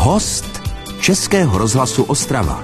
Host Českého rozhlasu Ostrava.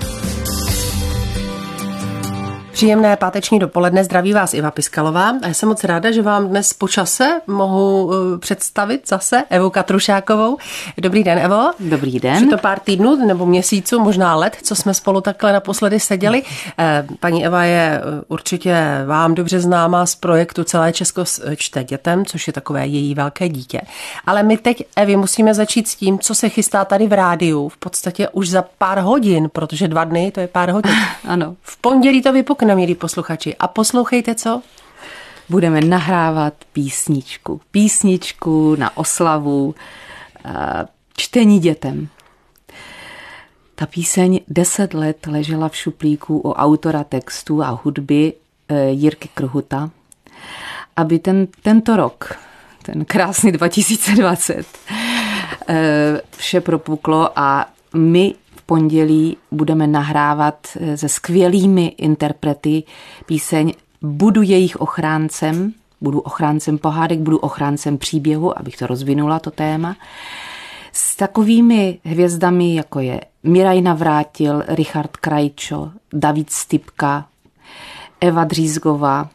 Příjemné páteční dopoledne, zdraví vás Iva Piskalová a já jsem moc ráda, že vám dnes po čase mohu představit zase Evu Katrušákovou. Dobrý den, Evo. Dobrý den. Už je to pár týdnů nebo měsíců, možná let, co jsme spolu takhle naposledy seděli. Paní Eva je určitě vám dobře známá z projektu Celé Česko čte dětem, což je takové její velké dítě. Ale my teď, Evi, musíme začít s tím, co se chystá tady v rádiu, v podstatě už za pár hodin, protože 2 dny, to je pár hodin. Ano. V pondělí to vypukne, milí posluchači. A poslouchejte, co? Budeme nahrávat písničku na oslavu čtení dětem. Ta píseň 10 let ležela v šuplíku u autora textu a hudby Jirky Krhuta, aby tento rok, ten krásný 2020, vše propuklo a my v pondělí budeme nahrávat se skvělými interprety píseň Budu jejich ochráncem, budu ochráncem pohádek, budu ochráncem příběhu, abych to rozvinula, to téma, s takovými hvězdami, jako je Miraj Navrátil, Richard Krajčo, David Stipka, Eva Dřízgová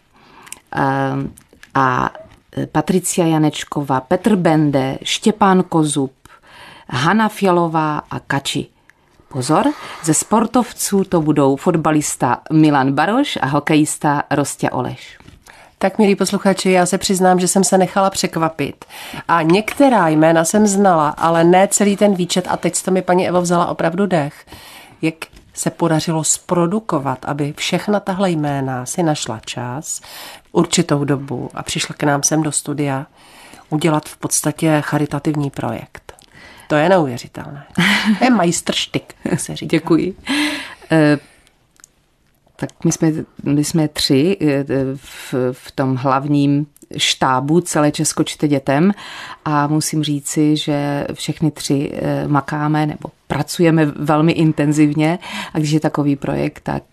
a Patricia Janečková, Petr Bende, Štěpán Kozub, Hana Fialová a Kači. Pozor, ze sportovců to budou fotbalista Milan Baroš a hokejista Rostě Oleš. Tak, milí posluchači, já se přiznám, že jsem se nechala překvapit. A některá jména jsem znala, ale ne celý ten výčet. A teď jste mi, paní Evo, vzala opravdu dech. Jak se podařilo zprodukovat, aby všechna tahle jména si našla čas, určitou dobu a přišla k nám sem do studia udělat v podstatě charitativní projekt. To je neuvěřitelné. To je majstrštyk, jak se říká. Děkuji. Tak my jsme 3 v tom hlavním štábu Celé Česko čte dětem a musím říci, že všechny 3 makáme nebo pracujeme velmi intenzivně a když je takový projekt, tak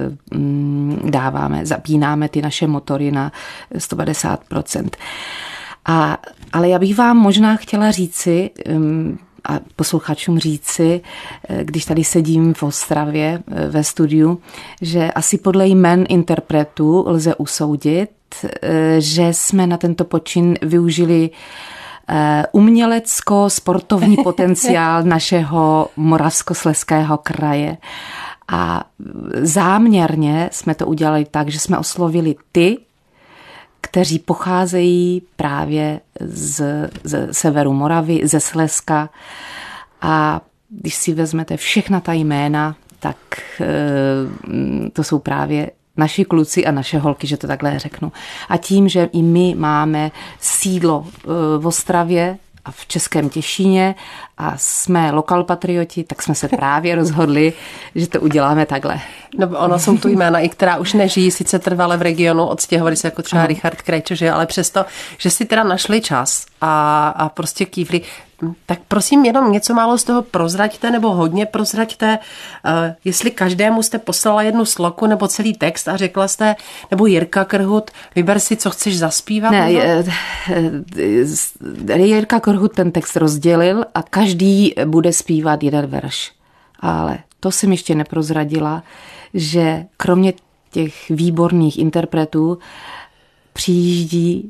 zapínáme ty naše motory na 150%. Ale já bych vám možná chtěla říci a posluchačům říci, když tady sedím v Ostravě ve studiu, že asi podle jmen interpretů lze usoudit, že jsme na tento počin využili umělecko-sportovní potenciál našeho Moravskoslezského kraje. A záměrně jsme to udělali tak, že jsme oslovili ty, kteří pocházejí právě z severu Moravy, ze Slezska. A když si vezmete všechna ta jména, tak to jsou právě naši kluci a naše holky, že to takhle řeknu. A tím, že i my máme sídlo v Ostravě a v Českém Těšíně a jsme lokalpatrioti, tak jsme se právě rozhodli, že to uděláme takhle. No, ono jsou tu jména, i která už nežijí, sice trvale v regionu, odstěhovali se jako třeba Richard Krajčo, že, ale přesto, že si teda našli čas a prostě kývli. Tak prosím, jenom něco málo z toho prozraďte, nebo hodně prozraďte, jestli každému jste poslala jednu sloku nebo celý text a řekla jste, nebo Jirka Krhut, vyber si, co chceš zaspívat? Ne, Jirka Krhut ten text rozdělil a každý bude zpívat jeden verš. Ale to jsem ještě neprozradila, že kromě těch výborných interpretů přijíždí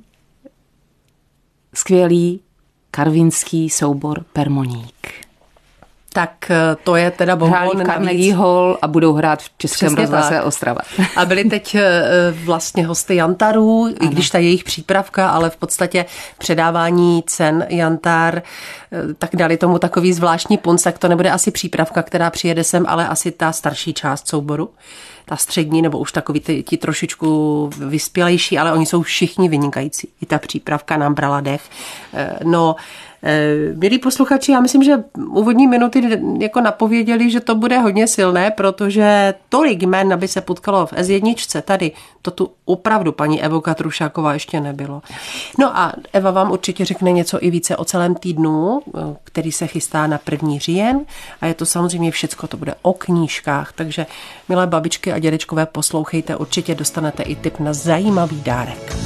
skvělý karvinský soubor Permoník. Tak to je teda bonbon. Hráli v Carnegie Hall a budou hrát v Českém rozhlase Ostrava. A byli teď vlastně hosty Jantarů, i když ta jejich přípravka, ale v podstatě předávání cen Jantar, tak dali tomu takový zvláštní punc, tak to nebude asi přípravka, která přijede sem, ale asi ta starší část souboru. Ta střední, nebo už takový ti trošičku vyspělejší, ale oni jsou všichni vynikající. I ta přípravka nám brala dech. No, milí posluchači, já myslím, že úvodní minuty jako napověděli, že to bude hodně silné, protože tolik jmén, aby se potkalo v S1 tady, to tu opravdu paní Evo Katrušáková ještě nebylo. No a Eva vám určitě řekne něco i více o celém týdnu, který se chystá na 1. říjen a je to samozřejmě všecko, to bude o knížkách, takže milé babičky a dědečkové, poslouchejte, určitě dostanete i tip na zajímavý dárek.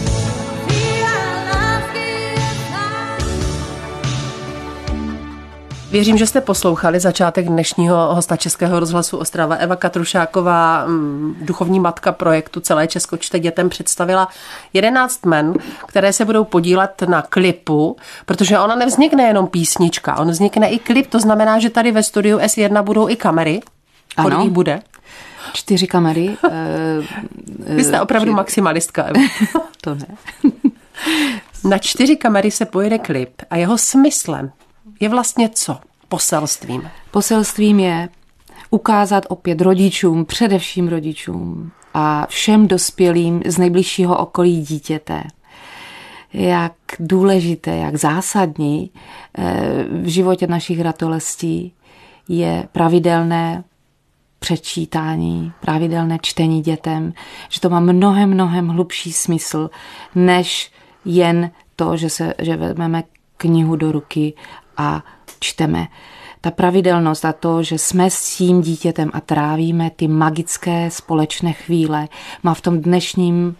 Věřím, že jste poslouchali začátek dnešního hosta Českého rozhlasu Ostrava. Eva Katrušáková, duchovní matka projektu Celé Česko čte dětem, představila 11 men, které se budou podílet na klipu, protože ona nevznikne jenom písnička, on vznikne i klip, to znamená, že tady ve studiu S1 budou i kamery. Kolik jich bude? 4 kamery. Vy jste opravdu maximalistka, Eva. To ne. Na 4 kamery se pojede klip a jeho smyslem je vlastně co? Poselstvím. Poselstvím je ukázat opět rodičům, především rodičům a všem dospělým z nejbližšího okolí dítěte, jak důležité, jak zásadní v životě našich ratolestí je pravidelné přečítání, pravidelné čtení dětem, že to má mnohem hlubší smysl, než jen to, že vezmeme knihu do ruky a čteme. Ta pravidelnost a to, že jsme s tím dítětem a trávíme ty magické společné chvíle, má v tom dnešním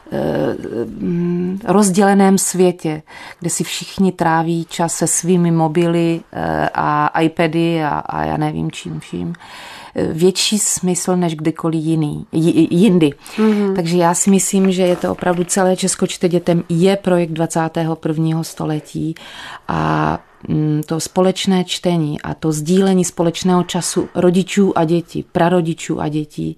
rozděleném světě, kde si všichni tráví čas se svými mobily a iPady a já nevím čím vším, větší smysl než kdykoliv jindy. Mm-hmm. Takže já si myslím, že je to opravdu Celé Česko čte dětem je projekt 21. století a to společné čtení a to sdílení společného času rodičů a dětí, prarodičů a dětí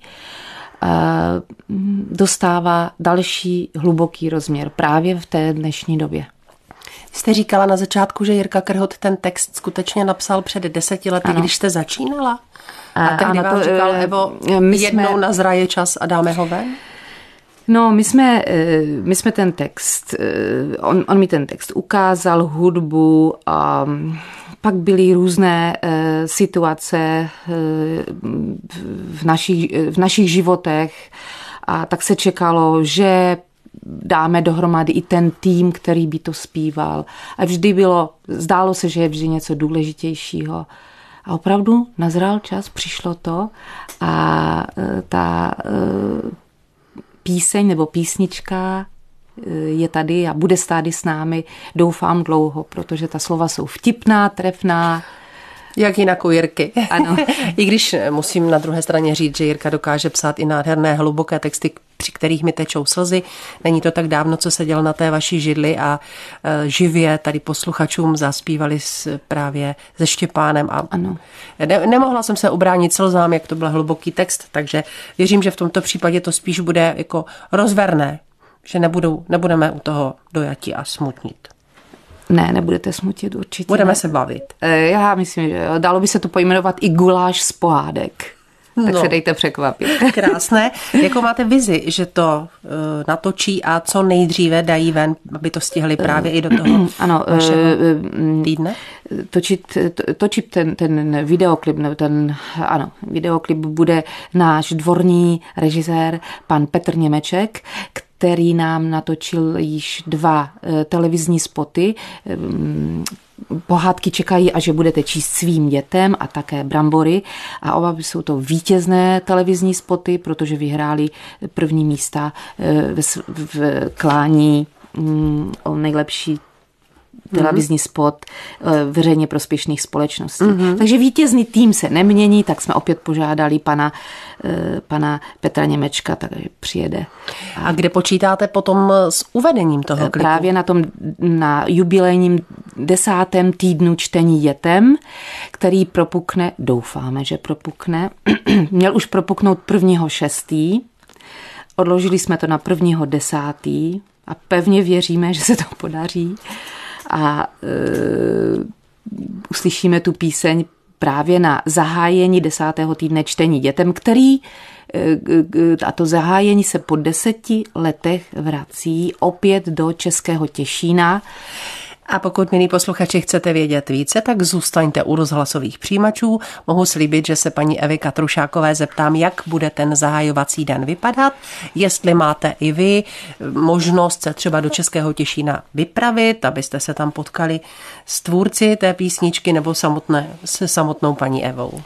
dostává další hluboký rozměr právě v té dnešní době. Jste říkala na začátku, že Jirka Krhot ten text skutečně napsal před 10 lety, ano. Když jste začínala? A tehdy vám říkal, Evo, jednou nazraje čas a dáme ho ven? No, my jsme ten text, on mi ten text ukázal, hudbu a pak byly různé situace v našich životech a tak se čekalo, že dáme dohromady i ten tým, který by to zpíval. A zdálo se, že je vždy něco důležitějšího. A opravdu nazral čas, přišlo to a ta píseň nebo písnička je tady a bude stát s námi, doufám, dlouho, protože ta slova jsou vtipná, trefná. Jak jinak u Jirky. Ano. I když musím na druhé straně říct, že Jirka dokáže psát i nádherné, hluboké texty, při kterých mi tečou slzy. Není to tak dávno, co seděl na té vaší židli a živě tady posluchačům zaspívali právě se Štěpánem. A ano. Nemohla jsem se ubránit slzám, jak to byl hluboký text, takže věřím, že v tomto případě to spíš bude jako rozverné, že nebudeme u toho dojati a smutnit. Ne, nebudete smutit určitě. Budeme se bavit. Já myslím, že dalo by se to pojmenovat i guláš z pohádek. Tak se dejte překvapit. Krásné. Jakou máte vizi, že to natočí a co nejdříve dají ven, aby to stihli právě i do toho vašeho týdne? Točit ten videoklip, videoklip bude náš dvorní režisér, pan Petr Němeček, který nám natočil již 2 televizní spoty. Pohádky čekají, až je budete číst svým dětem a také Brambory. A oba jsou to vítězné televizní spoty, protože vyhráli první místa v klání o nejlepší televizní spot veřejně prospěšných společností. Mm-hmm. Takže vítězný tým se nemění, tak jsme opět požádali pana Petra Němečka, takže přijede. A kde počítáte potom s uvedením toho klipu? Právě na jubilejním 10. týdnu čtení dětem, který propukne, doufáme, že propukne. Měl už propuknout 1.6. Odložili jsme to na 1.10. a pevně věříme, že se to podaří. A uslyšíme tu píseň právě na zahájení 10. týdne čtení dětem, a to zahájení se po 10 letech vrací opět do Českého Těšína. A pokud, milí posluchači, chcete vědět více, tak zůstaňte u rozhlasových přijímačů. Mohu slíbit, že se paní Evy Katrušákové zeptám, jak bude ten zahájovací den vypadat, jestli máte i vy možnost se třeba do Českého Těšína vypravit, abyste se tam potkali s tvůrci té písničky nebo se samotnou paní Evou.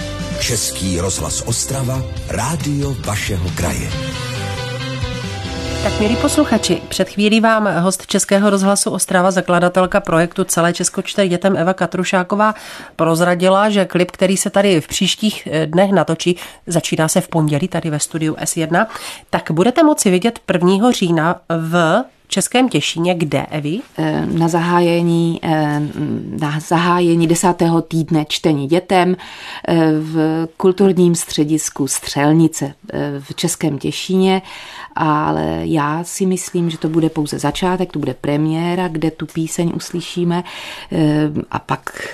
Český rozhlas Ostrava, rádio vašeho kraje. Tak, milí posluchači, před chvílí vám host Českého rozhlasu Ostrava, zakladatelka projektu Celé Česko čte dětem Eva Katrušáková prozradila, že klip, který se tady v příštích dnech natočí, začíná se v pondělí tady ve studiu S1, tak budete moci vidět 1. října v Českém Těšíně, kde, Evi? Na zahájení 10. týdne čtení dětem v kulturním středisku Střelnice v Českém Těšíně, ale já si myslím, že to bude pouze začátek, to bude premiéra, kde tu píseň uslyšíme a pak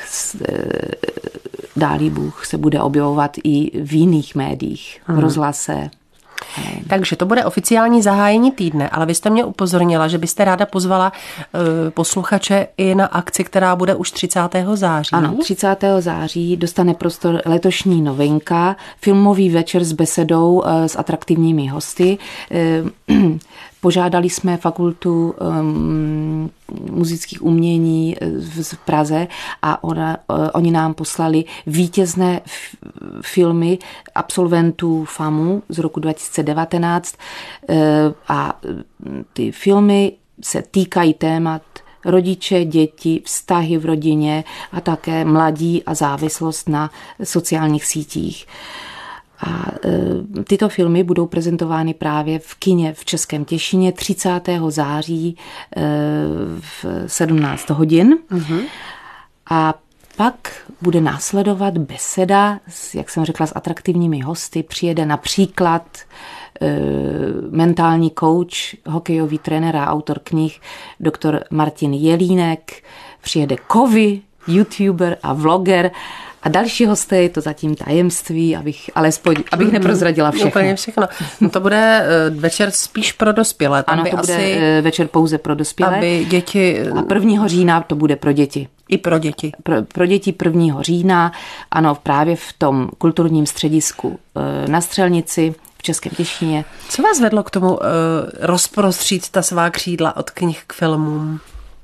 dálí Bůh se bude objevovat i v jiných médiích, v rozhlase. Takže to bude oficiální zahájení týdne, ale vy jste mě upozornila, že byste ráda pozvala posluchače i na akci, která bude už 30. září. Ano, 30. září dostane prostor letošní novinka, filmový večer s besedou s atraktivními hosty. Požádali jsme fakultu muzických umění v Praze a oni nám poslali vítězné filmy absolventů FAMu z roku 2019 a ty filmy se týkají témat rodiče, děti, vztahy v rodině a také mladí a závislost na sociálních sítích. A tyto filmy budou prezentovány právě v kině v Českém Těšíně 30. září v 17 hodin. A pak bude následovat beseda, jak jsem řekla, s atraktivními hosty. Přijede například mentální coach, hokejový trenér a autor knih doktor Martin Jelínek. Přijede Kovy, youtuber a vlogger. A další hosté, je to zatím tajemství, abych neprozradila všechno. Úplně všechno. No to bude večer spíš pro dospělé. Ano, to bude večer pouze pro dospělé. Aby děti... A 1. října to bude pro děti. I pro děti. Pro děti 1. října, ano, právě v tom kulturním středisku na Střelnici v Českém Těšíně. Co vás vedlo k tomu rozprostřít ta svá křídla od knih k filmům?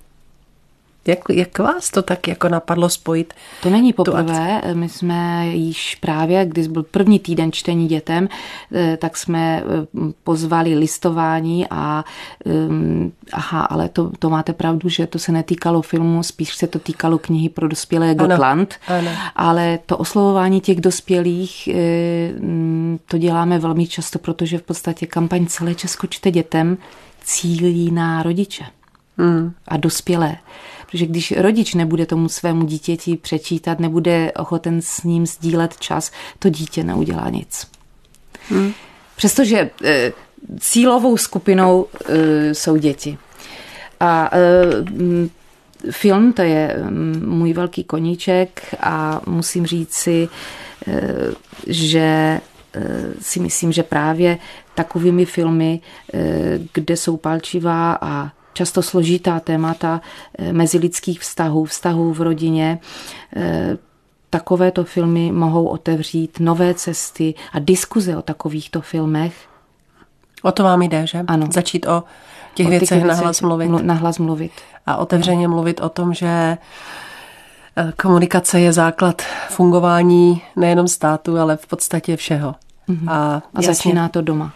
Jak vás to tak jako napadlo spojit? To není poprvé. My jsme již právě, když byl 1. týden čtení dětem, tak jsme pozvali listování a ale to máte pravdu, že to se netýkalo filmu, spíš se to týkalo knihy pro dospělé Gotland. Ano. Ale to oslovování těch dospělých to děláme velmi často, protože v podstatě kampaň Celé Česko čte dětem cílí na rodiče a dospělé. Protože když rodič nebude tomu svému dítěti přečítat, nebude ochoten s ním sdílet čas, to dítě neudělá nic. Přestože cílovou skupinou jsou děti. A film, to je můj velký koníček a musím říct si, že si myslím, že právě takovými filmy, kde jsou palčivá a často složitá témata mezilidských vztahů v rodině. Takovéto filmy mohou otevřít nové cesty a diskuze o takovýchto filmech. O to vám jde, že? Ano. Začít o těch věcech nahlas mluvit. A otevřeně mluvit o tom, že komunikace je základ fungování nejenom státu, ale v podstatě všeho. A začíná to doma.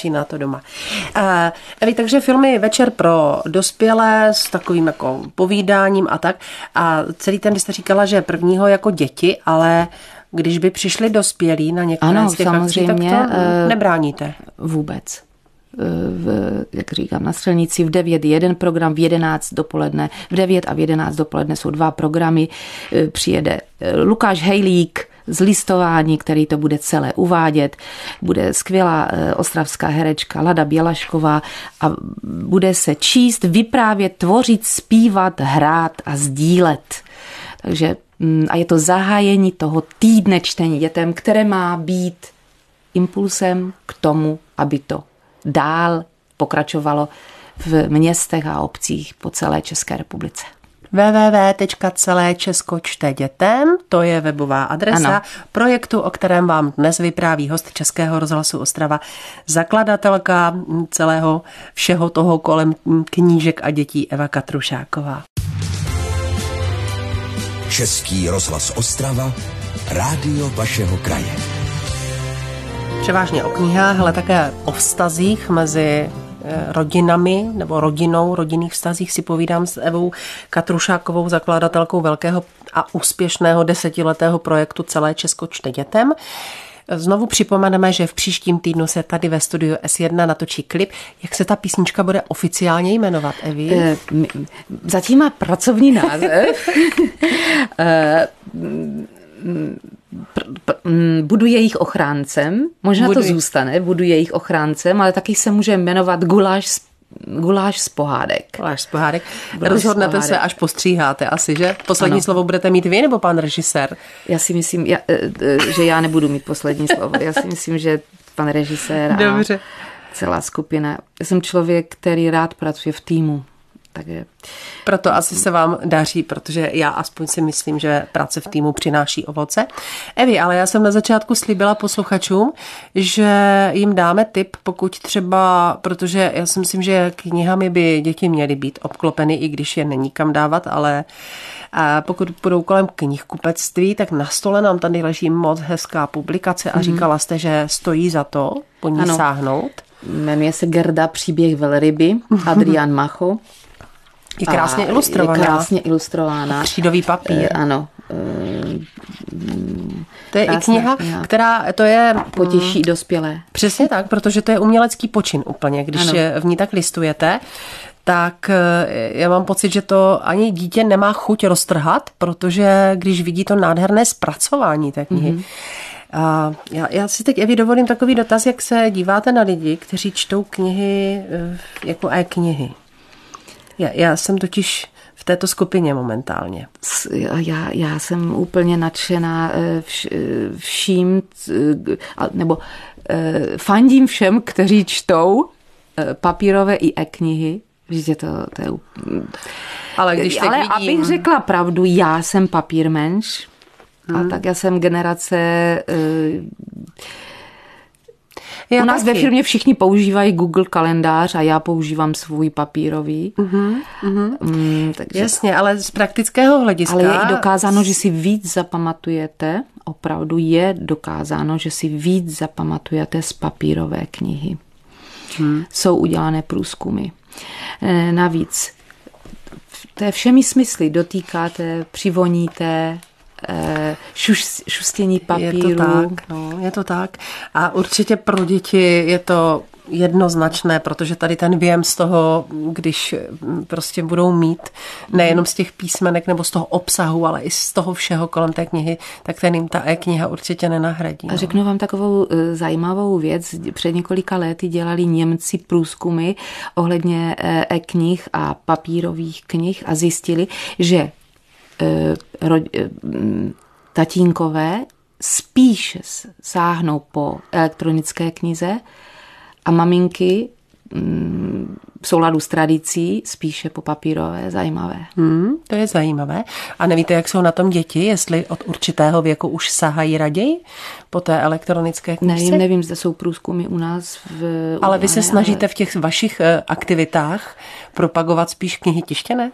Evi, takže filmy večer pro dospělé s takovým jako povídáním a tak. A celý ten, jste říkala, že 1. jako děti, ale když by přišli dospělí na některé z těch akcí, tak to nebráníte. Vůbec. Jak říkám, na Střelnici v 9 jeden program, v 11 dopoledne, v 9 a v 11 dopoledne jsou 2 programy. Přijede Lukáš Hejlík z listování, který to bude celé uvádět. Bude skvělá ostravská herečka Lada Bělašková a bude se číst, vyprávět, tvořit, zpívat, hrát a sdílet. Takže a je to zahájení toho týdne čtení dětem, které má být impulsem k tomu, aby to dál pokračovalo v městech a obcích po celé České republice. www.celéčeskočtedětem, to je webová adresa projektu, o kterém vám dnes vypráví host Českého rozhlasu Ostrava, zakladatelka celého všeho toho kolem knížek a dětí Eva Katrušáková. Český rozhlas Ostrava, rádio vašeho kraje. Převážně o knihách, ale také o vztazích mezi rodinami nebo rodinných vztazích si povídám s Evou Katrušákovou, zakladatelkou velkého a úspěšného 10letého projektu Celé Česko čte dětem. Znovu připomeneme, že v příštím týdnu se tady ve studiu S1 natočí klip. Jak se ta písnička bude oficiálně jmenovat, Evi? Zatím má pracovní název. Budu jejich ochráncem, možná to zůstane, budu jejich ochráncem, ale taky se může jmenovat Guláš z pohádek. Guláš z pohádek. Rozhodnete se, až postříháte asi, že? Poslední slovo budete mít vy nebo pan režisér? Já si myslím, že já nebudu mít poslední slovo. Já si myslím, že pan režisér a celá skupina. Já jsem člověk, který rád pracuje v týmu. Takže... Proto asi se vám daří, protože já aspoň si myslím, že práce v týmu přináší ovoce. Evi, ale já jsem na začátku slíbila posluchačům, že jim dáme tip, pokud třeba, protože já si myslím, že knihami by děti měly být obklopeny, i když je není kam dávat, ale pokud budou kolem knihkupectví, tak na stole nám tady leží moc hezká publikace a říkala jste, že stojí za to po ní sáhnout. Jmenuje se Gerda Příběh velryby, Adrián Macho. Je krásně ilustrovaná. Je krásně ilustrovaná. Křídový papír. Ano. To je i kniha, která to je... Potěší dospělé. Přesně tak, protože to je umělecký počin úplně. Když v ní tak listujete, tak já mám pocit, že to ani dítě nemá chuť roztrhat, protože když vidí to nádherné zpracování té knihy. A já si teď, Evi, dovolím takový dotaz, jak se díváte na lidi, kteří čtou knihy jako e-knihy. Já jsem totiž v této skupině momentálně. Já jsem úplně nadšená vším, nebo fandím všem, kteří čtou papírové i e-knihy. Víte, to je... Ale když tak vidím... abych řekla pravdu, já jsem papírmenš. A tak já jsem generace... U nás ve firmě všichni používají Google kalendář a já používám svůj papírový. Takže... Jasně, ale z praktického hlediska... Ale je i dokázáno, že si víc zapamatujete, opravdu je dokázáno, že si víc zapamatujete z papírové knihy. Jsou udělané průzkumy. Navíc, to je všemi smysly. Dotýkáte, přivoníte, šustění papíru. Je to tak. A určitě pro děti je to jednoznačné, protože tady ten věm z toho, když prostě budou mít nejenom z těch písmenek nebo z toho obsahu, ale i z toho všeho kolem té knihy, tak ten jim ta e-kniha určitě nenahradí. A řeknu vám takovou zajímavou věc. Před několika lety dělali Němci průzkumy ohledně e-knih a papírových knih a zjistili, že tatínkové spíše sáhnou po elektronické knize a maminky v souladu s tradicí spíše po papírové, zajímavé. To je zajímavé. A nevíte, jak jsou na tom děti, jestli od určitého věku už sahají raději po té elektronické knize? Nevím, zda jsou průzkumy u nás. Ale vy se snažíte v těch vašich aktivitách propagovat spíš knihy tištěné?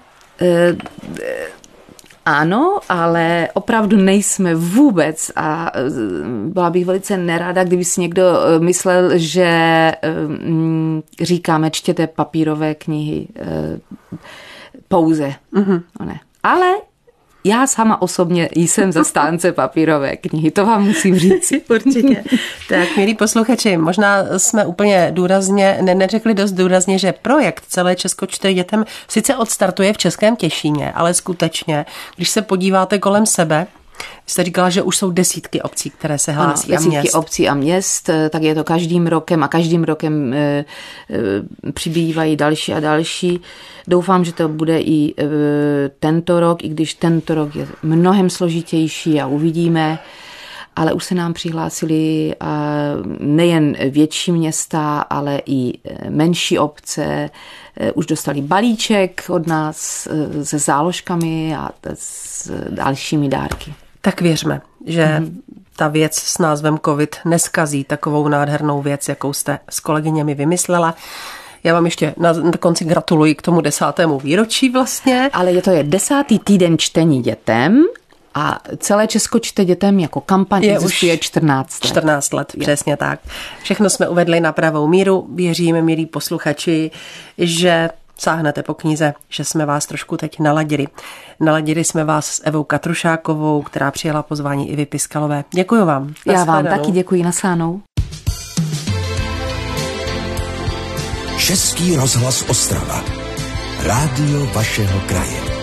Ano, ale opravdu nejsme vůbec a byla bych velice nerada, kdyby si někdo myslel, že říkáme čtěte papírové knihy pouze. Ne. Ale já sama osobně jsem zastánce papírové knihy, to vám musím říct. Určitě. Tak, milí posluchači, možná jsme úplně důrazně, neřekli dost důrazně, že projekt Celé Česko čte dětem sice odstartuje v Českém Těšíně, ale skutečně, když se podíváte kolem sebe, jste říkala, že už jsou desítky obcí, které se hlásí, ano, desítky obcí a měst, tak je to každým rokem a každým rokem přibývají další a další. Doufám, že to bude i tento rok, i když tento rok je mnohem složitější a uvidíme, ale už se nám přihlásili nejen větší města, ale i menší obce. Už dostali balíček od nás se záložkami a s dalšími dárky. Tak věřme, že ta věc s názvem COVID neskazí takovou nádhernou věc, jakou jste s kolegyněmi vymyslela. Já vám ještě na konci gratuluji k tomu 10. výročí vlastně. Ale to je 10. týden čtení dětem A celé Česko čte dětem jako kampaň existuje 14 let. 14 let, přesně tak. Všechno jsme uvedli na pravou míru. Věříme, milí posluchači, že sáhnete po knize, že jsme vás trošku teď naladili. Naladili jsme vás s Evou Katrušákovou, která přijala pozvání Ivy Piskalové. Děkuji vám. Já vám taky děkuji, naslánou. Český rozhlas Ostrava. Rádio vašeho kraje.